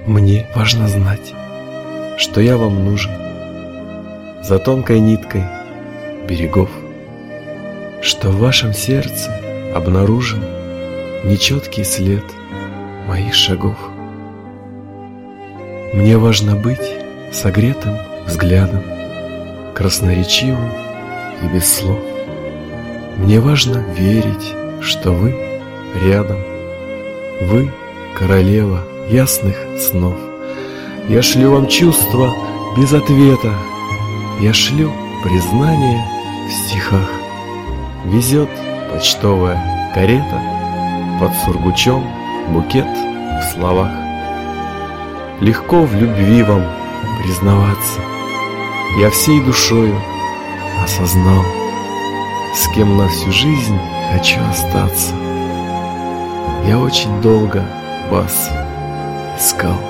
Мне важно знать, что я вам нужен за тонкой ниткой берегов, что в вашем сердце обнаружен нечеткий след моих шагов. Мне важно быть согретым взглядом, красноречивым и без слов. Мне важно верить, что вы рядом, вы королева ясных снов. Я шлю вам чувства без ответа, я шлю признание в стихах. Везет почтовая карета, под сургучом букет в словах. Легко в любви вам признаваться, я всей душою осознал, с кем на всю жизнь хочу остаться. Я очень долго вас искал.